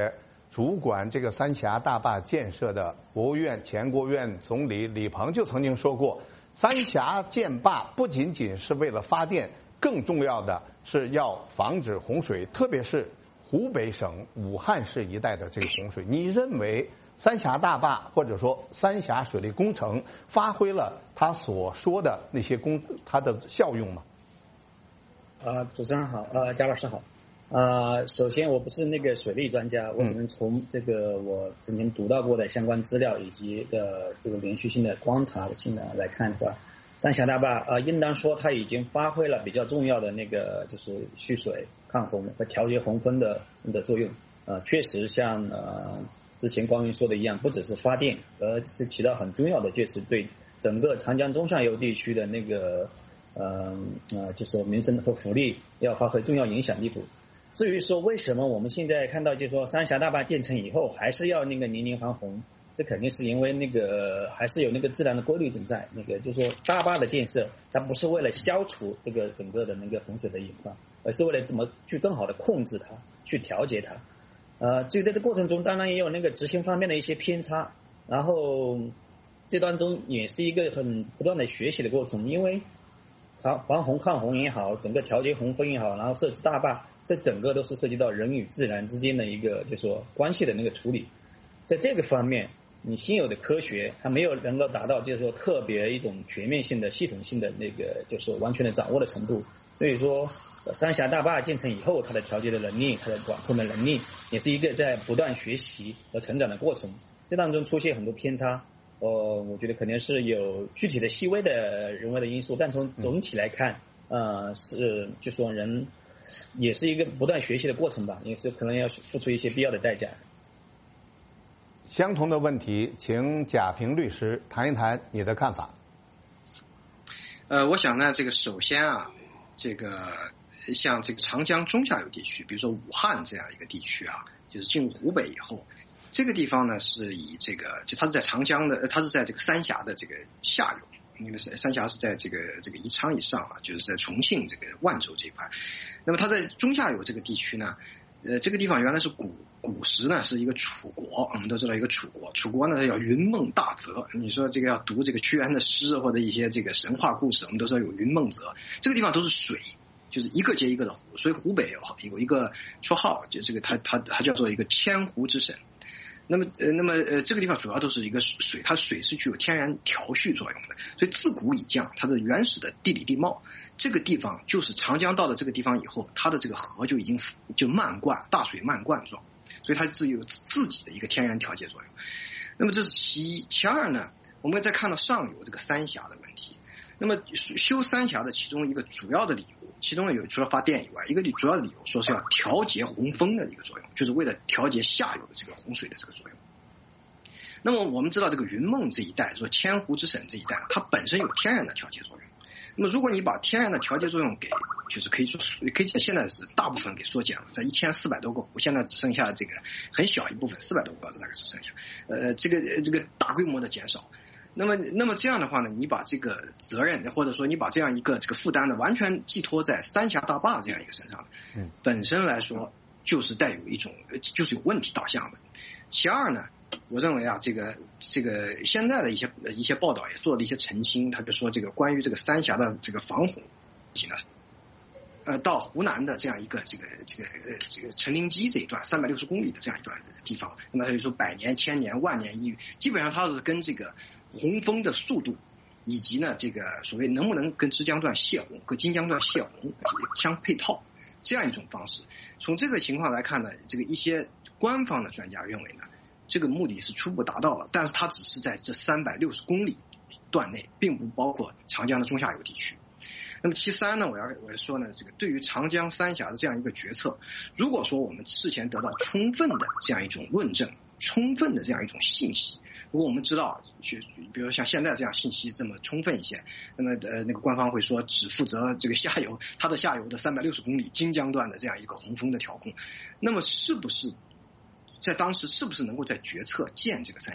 主管这个三峡大坝建设的国务院前国务院总理李鹏就曾经说过，三峡建坝不仅仅是为了发电，更重要的是要防止洪水，特别是湖北省武汉市一带的这个洪水。你认为三峡大坝或者说三峡水利工程发挥了他所说的那些功它的效用吗？ 啊、呃，主持人好，呃，贾老师好。啊、呃，首先我不是那个水利专家，我只能从这个我曾经读到过的相关资料以及的这个连续性的观察性的来看的话，三峡大坝啊、呃，应当说它已经发挥了比较重要的那个就是蓄水、抗洪和调节洪峰的的作用。呃，确实像呃。之前光云说的一样，不只是发电，而是起到很重要的，就是对整个长江中下游地区的那个呃呃，就是民生和福利要发挥重要影响力度。至于说为什么我们现在看到，就是说三峡大坝建成以后还是要那个年年防洪，这肯定是因为那个还是有那个自然的规律存在。那个就是说大坝的建设，它不是为了消除这个整个的那个洪水的隐患，而是为了怎么去更好的控制它，去调节它。呃，至于在这过程中，当然也有那个执行方面的一些偏差，然后这当中也是一个很不断的学习的过程，因为防防洪抗洪也好，整个调节洪峰也好，然后设置大坝，这整个都是涉及到人与自然之间的一个就是说关系的那个处理，在这个方面，你现有的科学它没有能够达到就是说特别一种全面性的、系统性的那个就是完全的掌握的程度，所以说。三峡大坝建成以后，它的调节的能力、它的管控的能力，也是一个在不断学习和成长的过程。这当中出现很多偏差，呃，我觉得肯定是有具体的细微的人为的因素，但从总体来看，呃，是就说人也是一个不断学习的过程吧，也是可能要付出一些必要的代价。 相同的问题，请贾平律师谈一谈你的看法。 呃，我想呢，这个首先啊，这个。像这个长江中下游地区，比如说武汉这样一个地区啊，就是进入湖北以后，这个地方呢是以这个，就它是在长江的，它是在这个三峡的这个下游，因为三峡是在这个这个宜昌以上啊，就是在重庆这个万州这一块。那么它在中下游这个地区呢，呃，这个地方原来是古古时呢是一个楚国，我们都知道一个楚国，楚国呢它叫云梦大泽。你说这个要读这个屈原的诗或者一些这个神话故事，我们都知道有云梦泽，这个地方都是水。就是一个接一个的湖，所以湖北有有一个绰号，就这个它它它叫做一个千湖之省。那么呃那么呃这个地方主要都是一个水，它水是具有天然调蓄作用的，所以自古以降，它的原始的地理地貌，这个地方就是长江到了这个地方以后，它的这个河就已经就漫灌，大水漫灌状，所以它自有自己的一个天然调节作用。那么这是其一，其二呢，我们再看到上游这个三峡的问题。那么修三峡的其中一个主要的理由，其中有除了发电以外，一个主要的理由说是要调节洪峰的一个作用，就是为了调节下游的这个洪水的这个作用。那么我们知道这个云梦这一带，说千湖之省这一带，它本身有天然的调节作用。那么如果你把天然的调节作用给，就是可以说可以现在是大部分给缩减了，在一千四百多个湖，现在只剩下这个很小一部分，四百多个大概只剩下，呃，这个这个大规模的减少。那么，那么这样的话呢，你把这个责任，或者说你把这样一个这个负担呢，完全寄托在三峡大坝这样一个身上，嗯，本身来说就是带有一种就是有问题导向的。其二呢，我认为啊，这个这个现在的一些一些报道也做了一些澄清，他就说这个关于这个三峡的这个防洪问题呢，呃，到湖南的这样一个这个这个呃这个陈陵基这一段三百六十公里的这样一段地方，那么他就说百年、千年、万年一遇，基本上它是跟这个洪峰的速度，以及呢这个所谓能不能跟枝江段泄洪、和金江段泄洪相配套，这样一种方式。从这个情况来看呢，这个一些官方的专家认为呢，这个目的是初步达到了，但是它只是在这三百六十公里段内，并不包括长江的中下游地区。那么其三呢，我要我要说呢，这个对于长江三峡的这样一个决策，如果说我们事前得到充分的这样一种论证，充分的这样一种信息，如果我们知道，去比如像现在这样信息这么充分一些，那么呃那个官方会说只负责这个下游，它的下游的三百六十公里金江段的这样一个洪峰的调控，那么是不是在当时是不是能够在决策建这个三峡？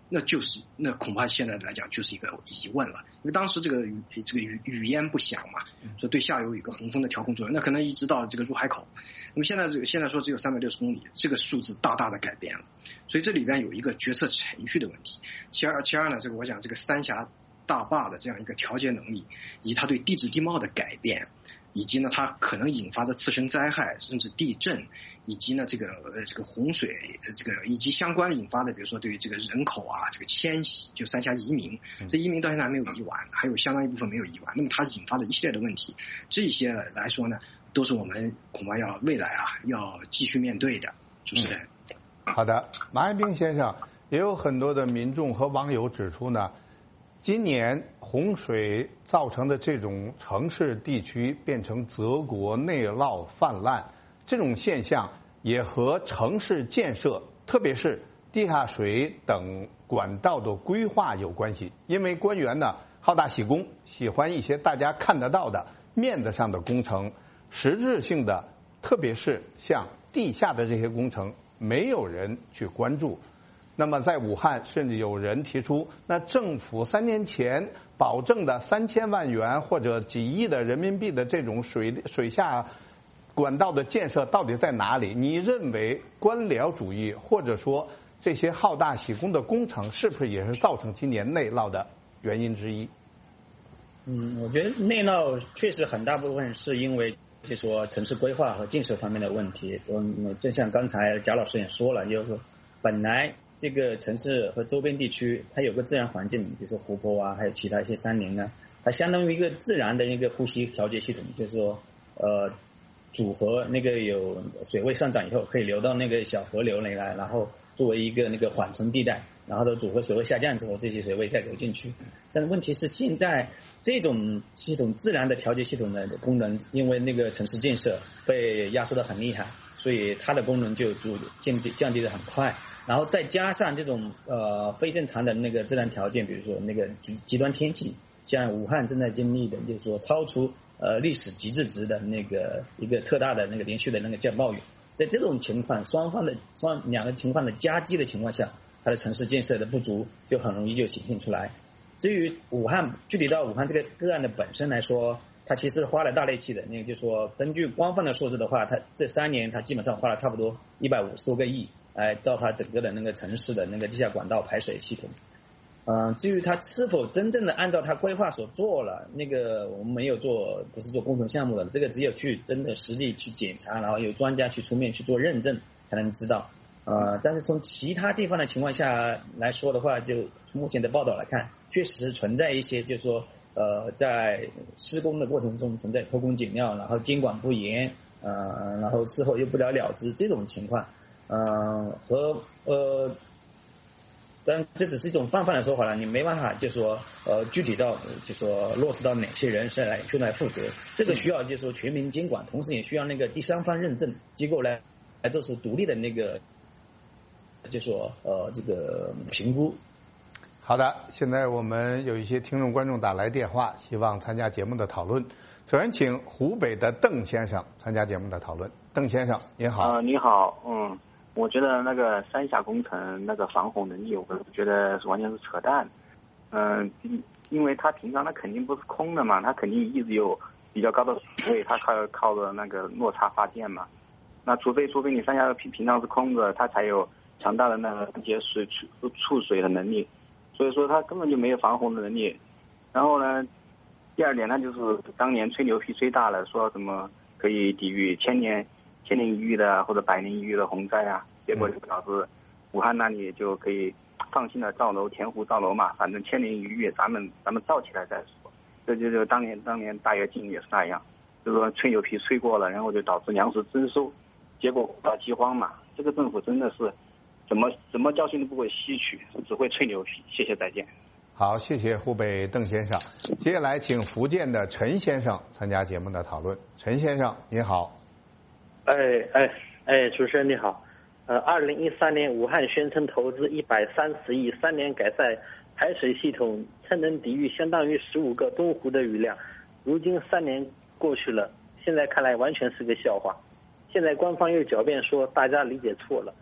那就是那恐怕现在来讲就是一个疑问了，因为当时这个语这个语语焉不详嘛，说对下游有一个洪峰的调控作用，那可能一直到这个入海口。那么现在这个现在说只有三百六十公里，这个数字大大的改变了，所以这里边有一个决策程序的问题。其二其二呢，这个我讲这个三峡大坝的这样一个调节能力，以及它对地质地貌的改变，以及呢它可能引发的次生灾害，甚至地震，以及呢这个呃这个洪水，这个以及相关引发的，比如说对于这个人口啊这个迁徙，就三峡移民，这移民到现在还没有移完，还有相当一部分没有移完，那么它引发的一系列的问题，这些来说呢，都是我们恐怕要未来啊要继续面对的。主持人， 嗯、好的，马爱兵先生，也有很多的民众和网友指出呢。今年洪水造成的这种城市地区变成泽国内涝泛滥，这种现象也和城市建设，特别是地下水等管道的规划有关系。因为官员呢好大喜功，喜欢一些大家看得到的面子上的工程，实质性的，特别是像地下的这些工程，没有人去关注。那么在武汉，甚至有人提出，那政府三年前保证的三千万元或者几亿的人民币的这种水水下管道的建设到底在哪里？你认为官僚主义或者说这些好大喜功的工程，是不是也是造成今年内涝的原因之一？ 嗯，我觉得内涝确实很大部分是因为就说城市规划和建设方面的问题。嗯，正像刚才贾老师也说了，就是说本来这个城市和周边地区它有个自然环境，比如说湖泊啊，还有其他一些山林啊，它相当于一个自然的一个呼吸调节系统，就是说呃组合那个有水位上涨以后可以流到那个小河流里来，然后作为一个那个缓冲地带，然后的组合水位下降之后，这些水位再流进去。但是问题是现在这种系统自然的调节系统的功能，因为那个城市建设被压缩得很厉害，所以它的功能就逐降低降低得很快。然后再加上这种呃非正常的那个自然条件，比如说那个极端天气，像武汉正在经历的，就是说超出呃历史极致值的那个一个特大的那个连续的那个降暴雨，在这种情况，双方的双两个情况的夹击的情况下，它的城市建设的不足就很容易就显现出来。至于武汉，具体到武汉这个个案的本身来说，它其实花了大力气的，那个就是说根据官方的数字的话，它这三年它基本上花了差不多一百五十多个亿。来造它整个的那个城市的那个地下管道排水系统，嗯、呃，至于它是否真正的按照它规划所做了，那个我们没有做，不是做工程项目的，这个只有去真的实际去检查，然后有专家去出面去做认证才能知道。呃，但是从其他地方的情况下来说的话，就从目前的报道来看，确实存在一些，就是说，呃，在施工的过程中存在偷工减料，然后监管不严，呃，然后事后又不了了之这种情况。嗯、呃，和呃，但这只是一种泛泛的说法了，你没办法就说呃具体到就说落实到哪些人是来去来负责，这个需要就是说全民监管，同时也需要那个第三方认证机构来来做出独立的那个就说呃这个评估。 好的，现在我们有一些听众观众打来电话，希望参加节目的讨论。首先，请湖北的邓先生参加节目的讨论。邓先生，您好。 呃，你好，嗯。我觉得那个三峡工程那个防洪能力，我觉得是完全是扯淡。嗯、呃，因为它平常它肯定不是空的嘛，它肯定一直有比较高的水位，它靠靠着那个落差发电嘛。那除非除非你三峡平平常是空的，它才有强大的那个接水储储水的能力。所以说它根本就没有防洪的能力。然后呢，第二点，它就是当年吹牛皮吹大了，说什么可以抵御千年。千年一遇的或者百年一遇的洪灾啊，结果就导致武汉那里就可以放心的造楼填湖造楼嘛，反正千年一遇咱们咱们造起来再说。这就就当年当年大跃进也是那样，就是说吹牛皮吹过了，然后就导致粮食征收，结果到饥荒嘛。这个政府真的是怎么怎么教训都不会吸取，只会吹牛皮。谢谢，再见。 好，谢谢湖北邓先生。接下来请福建的陈先生参加节目的讨论。陈先生，您好。 哎哎哎，主持人你好，呃，二零一三年武汉宣称投资一百三十亿，三年改善排水系统，称能抵御相当于十五个东湖的雨量。如今三年过去了，现在看来完全是个笑话。现在官方又狡辩说大家理解错了，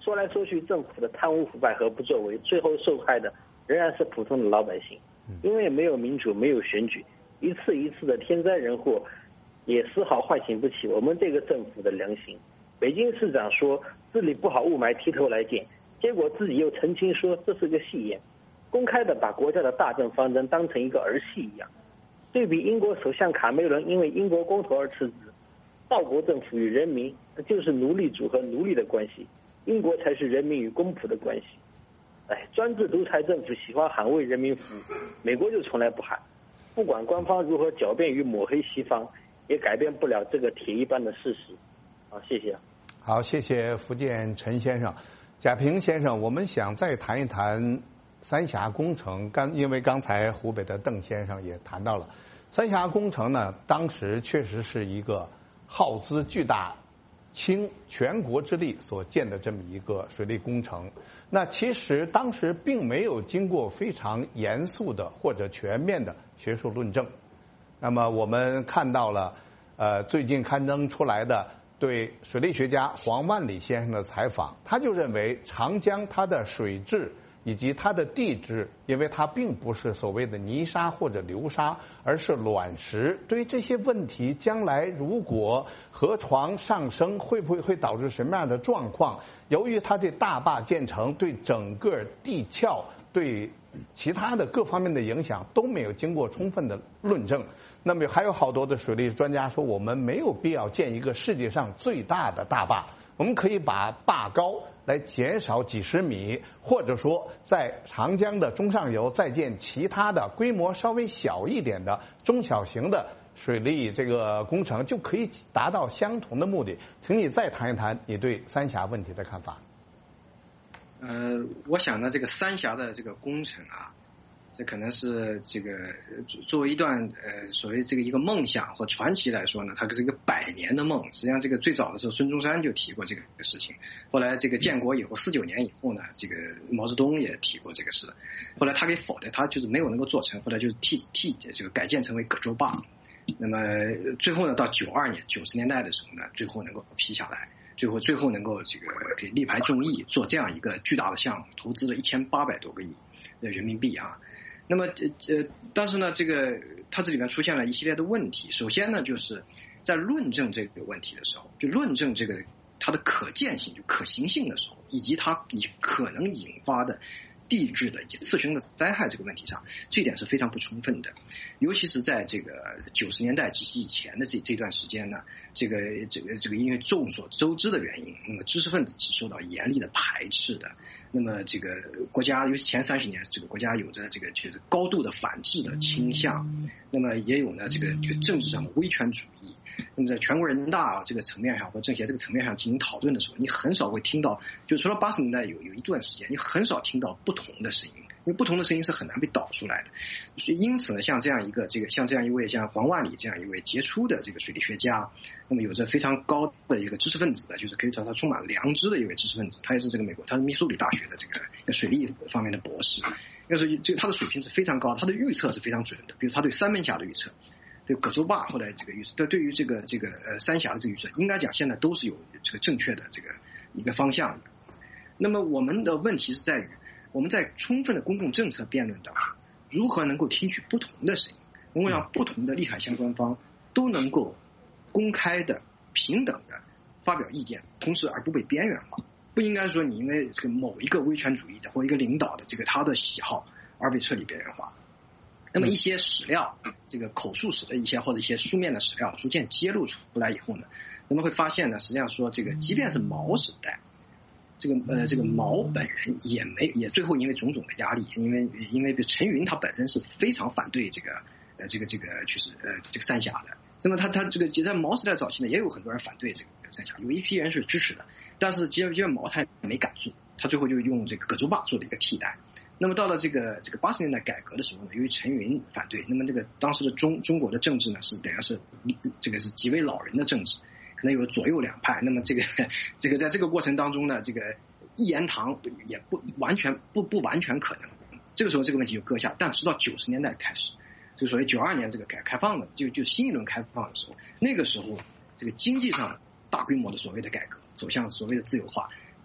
说来说去，政府的贪污腐败和不作为，最后受害的仍然是普通的老百姓。因为没有民主，没有选举，一次一次的天灾人祸，也丝毫唤醒不起我们这个政府的良心。北京市长说治理不好雾霾提头来见，结果自己又澄清说这是个戏言，公开的把国家的大政方针当成一个儿戏一样。对比英国首相卡梅伦因为英国公投而辞职，道国政府与人民那就是奴隶主和奴隶的关系，英国才是人民与公仆的关系。哎，专制独裁政府喜欢喊为人民服务，美国就从来不喊。不管官方如何狡辩与抹黑西方，也改变不了这个铁一般的事实。好，谢谢。 好，谢谢福建陈先生。贾平先生，我们想再谈一谈三峡工程。刚因为刚才湖北的邓先生也谈到了三峡工程呢，当时确实是一个耗资巨大、倾全国之力所建的这么一个水利工程。那其实当时并没有经过非常严肃的或者全面的学术论证。那么我们看到了，呃，最近刊登出来的对水利学家黄万里先生的采访，他就认为长江它的水质以及它的地质，因为它并不是所谓的泥沙或者流沙，而是卵石。对于这些问题，将来如果河床上升，会不会会导致什么样的状况？由于它这大坝建成，对整个地壳、对其他的各方面的影响都没有经过充分的论证。那么还有好多的水利专家说，我们没有必要建一个世界上最大的大坝，我们可以把坝高来减少几十米，或者说在长江的中上游再建其他的规模稍微小一点的中小型的水利这个工程，就可以达到相同的目的。请你再谈一谈你对三峡问题的看法。 呃，我想呢，这个三峡的这个工程啊，这可能是这个作为一段呃所谓这个一个梦想或传奇来说呢，它是一个百年的梦。实际上，这个最早的时候，孙中山就提过这个事情。后来这个建国以后，四九年以后呢，这个毛泽东也提过这个事。后来他给否的，他就是没有能够做成。后来就替替这个改建成为葛洲坝。那么最后呢，到九二年九十年代的时候呢，最后能够批下来。最后，最后能够这个给力排众议做这样一个巨大的项目，投资了一千八百多个亿的人民币啊。那么呃，但是呢，这个它这里面出现了一系列的问题。首先呢，就是在论证这个问题的时候，就论证这个它的可见性、就可行性的时候，以及它以可能引发的地质的以及次生的灾害这个问题上，这一点是非常不充分的。尤其是在这个九十年代及其以前的这这段时间呢，这个这个这个因为众所周知的原因，那么知识分子是受到严厉的排斥的。那么这个国家，尤其前三十年，这个国家有着这个就是高度的反制的倾向，那么也有呢这个这个政治上的威权主义。那么在全国人大这个层面上或政协这个层面上进行讨论的时候，你很少会听到，就除了八十年代有有一段时间，你很少听到不同的声音，因为不同的声音是很难被导出来的。所以因此呢，像这样一个这个像这样一位像黄万里这样一位杰出的这个水利学家，那么有着非常高的一个知识分子的，就是可以说他充满良知的一位知识分子，他也是这个美国他是密苏里大学的这个水利方面的博士，要是这个他的水平是非常高，他的预测是非常准的，比如他对三门峡的预测。对葛洲坝后来这个预测，对对于这个这个呃三峡的这个预测，应该讲现在都是有这个正确的这个一个方向的。那么我们的问题是在于，我们在充分的公共政策辩论当中，如何能够听取不同的声音，能够让不同的利害相关方都能够公开的、平等的发表意见，同时而不被边缘化。不应该说你因为这个某一个威权主义的或一个领导的这个他的喜好而被彻底边缘化。那么一些史料，这个口述史的一些或者一些书面的史料逐渐揭露出来以后呢，那么会发现呢，实际上说这个即便是毛时代，这个呃这个毛本人也没也最后因为种种的压力，因为因为陈云他本身是非常反对这个呃这个这个就是呃这个三峡的。那么他他这个在毛时代早期呢，也有很多人反对这个三峡，有一批人是支持的，但是即便毛他也没敢做，他最后就用这个葛洲坝做了一个替代。那么到了这个这个八十年代改革的时候呢，由于陈云反对，那么这个当时的中中国的政治呢是等于是这个是极为老人的政治，可能有左右两派。那么这个这个在这个过程当中呢，这个一言堂也不完全不不完全可能。这个时候这个问题就搁下，但直到九十年代开始，就所谓九二年这个改革开放的就就新一轮开放的时候，那个时候这个经济上大规模的所谓的改革走向所谓的自由化。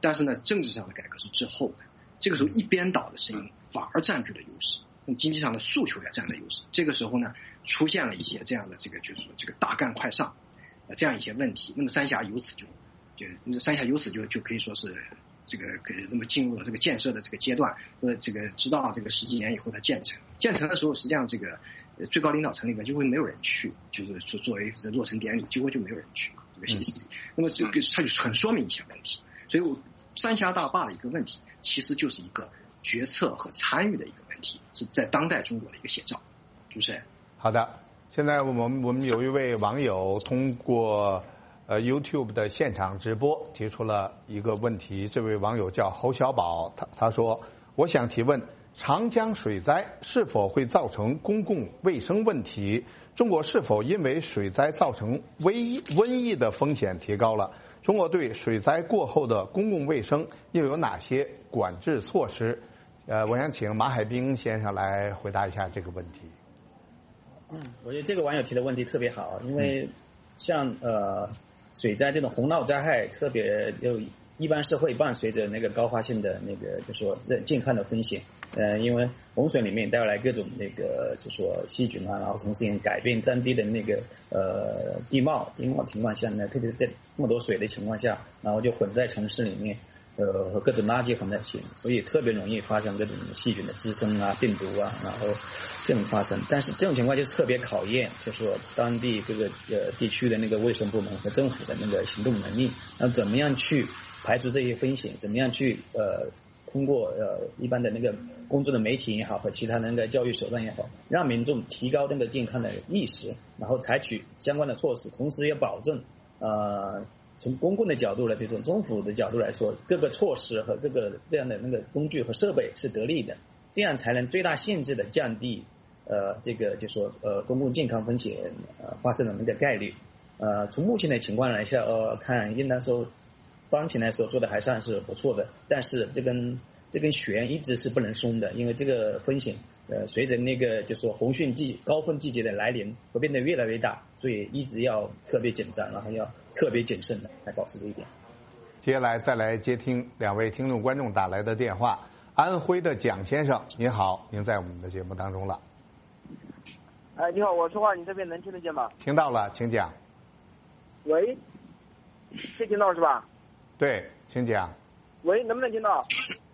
但是呢，政治上的改革是滞后的。这个时候一边倒的声音反而占据了优势，那么经济上的诉求也占了优势。这个时候呢，出现了一些这样的这个就是说这个大干快上，呃这样一些问题。那么三峡由此就就三峡由此就就可以说是这个可以那么进入了这个建设的这个阶段。呃，这个直到这个十几年以后它建成，建成的时候实际上这个最高领导层里面就会没有人去，就是作作为落成典礼，几乎就没有人去。这个嗯、那么这个它就很说明一些问题。所以我三峡大坝的一个问题，其实就是一个决策和参与的一个问题，是在当代中国的一个写照。主持人， 好的，现在我们我们有一位网友通过呃 YouTube 的现场直播提出了一个问题，这位网友叫侯小宝，他他说：“我想提问，长江水灾是否会造成公共卫生问题？中国是否因为水灾造成瘟疫瘟疫的风险提高了？中国对水灾过后的公共卫生又有哪些管制措施？”呃，我想请马海兵先生来回答一下这个问题。 嗯，我觉得这个网友提的问题特别好，因为像呃水灾这种洪涝灾害，特别又一般是会伴随着那个高发性的那个就说健康的风险。呃，因为洪水里面带来各种那个就说细菌啊，然后同时也改变当地的那个呃地貌，地貌情况下呢，特别是在这么多水的情况下，然后就混在城市里面。呃，和各种垃圾混在一起，所以特别容易发生各种细菌的滋生啊、病毒啊，然后这种发生。但是这种情况就是特别考验，就是说当地各个呃地区的那个卫生部门和政府的那个行动能力，那怎么样去排除这些风险？怎么样去呃通过呃一般的那个公众的媒体也好和其他那个教育手段也好，让民众提高那个健康的意识，然后采取相关的措施，同时也保证呃。从公共的角度来，这种政府的角度来说，各个措施和各个这样的那个工具和设备是得力的，这样才能最大限制的降低呃这个就说呃公共健康风险呃发生的那个概率。呃，从目前的情况来下呃看，应当说当前来说做的还算是不错的，但是这根这根弦一直是不能松的，因为这个风险呃随着那个就说洪汛季高峰季节的来临会变得越来越大，所以一直要特别紧张，然后要特别谨慎的来保持这一点。 接下来再来接听两位听众观众打来的电话。安徽的蒋先生，您好，您在我们的节目当中了。 哎，你好，我说话你这边能听得见吗？ 听到了，请讲。 喂，可以听到是吧？ 对，请讲。 喂，能不能听到？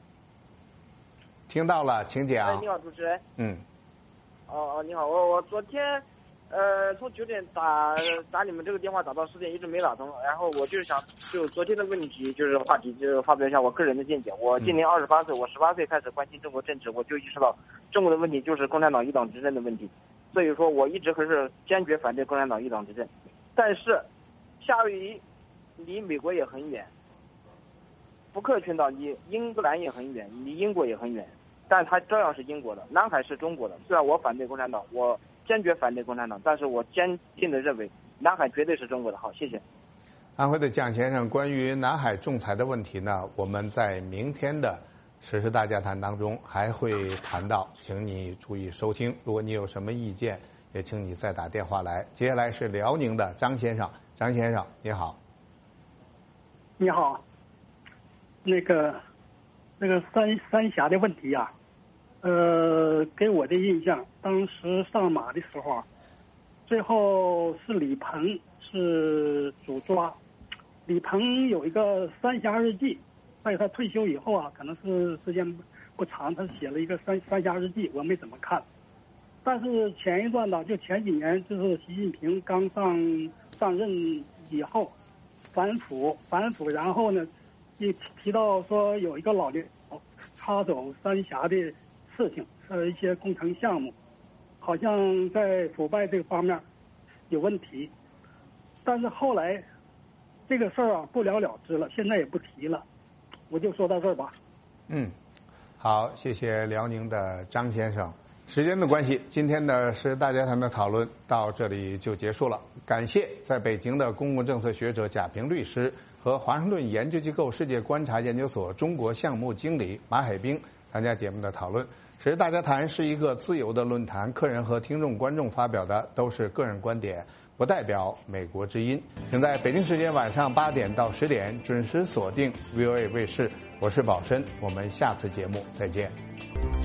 听到了，请讲。 哎，你好，主持人。 嗯。 哦哦，你好，我我昨天。呃，从九点打打你们这个电话打到十点，一直没打通。然后我就是想就昨天的问题，就是话题，就是发表一下我个人的见解。我今年二十八岁，我十八岁开始关心中国政治，我就意识到中国的问题就是共产党一党执政的问题。所以说我一直还是坚决反对共产党一党执政。但是夏威夷离美国也很远，福克群岛离英格兰也很远，离英国也很远，但它照样是英国的。南海是中国的。虽然我反对共产党，我坚决反对共产党，但是我坚定的认为南海绝对是中国的。好，谢谢。 安徽的蒋先生，关于南海仲裁的问题呢，我们在明天的时事大家谈当中还会谈到，请你注意收听。如果你有什么意见，也请你再打电话来。接下来是辽宁的张先生，张先生你好。 你好，那个那个三三峡的问题啊。呃，给我的印象，当时上马的时候，最后是李鹏是主抓。李鹏有一个三峡日记，在他退休以后啊，可能是时间不长，他写了一个三三峡日记，我没怎么看。但是前一段呢，就前几年，就是习近平刚上上任以后，反腐反腐，然后呢，一提到说有一个老领导插手三峡的事情，呃，一些工程项目，好像在腐败这个方面有问题，但是后来这个事儿啊不了了之了，现在也不提了，我就说到这儿吧。 嗯，好，谢谢辽宁的张先生。时间的关系，今天的是大家谈的讨论到这里就结束了。感谢在北京的公共政策学者贾平律师和华盛顿研究机构世界观察研究所中国项目经理马海兵参加节目的讨论。 时事大家谈是一个自由的论坛，客人和听众、观众发表的都是个人观点，不代表美国之音。请在北京时间晚上八点到十点准时锁定 V O A 卫视，我是宝申，我们下次节目再见。